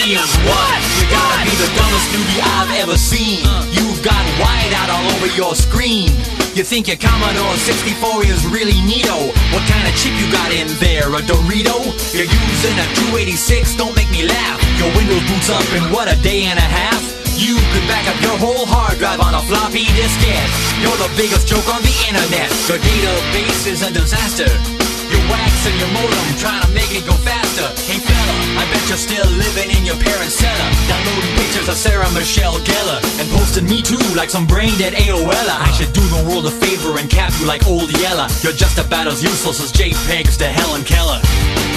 medium. What? You gotta be the dumbest newbie I've ever seen. You've got whiteout all over your screen. You think your Commodore 64 is really neato. What kind of chip you got in there, a Dorito? You're using a 286, don't make me laugh. Your Windows boots up in what, a day and a half? You could back up your whole hard drive on a floppy diskette. You're the biggest joke on the internet. Your database is a disaster. You're waxing your modem, trying to make it go faster. Hey fella, I bet you're still living in your parents' cellar, downloading pictures of Sarah Michelle Gellar and posting me too like some brain dead AOLer. I should do the world a favor and cap you like old Yeller. You're just about as useless as JPEGs to Helen Keller.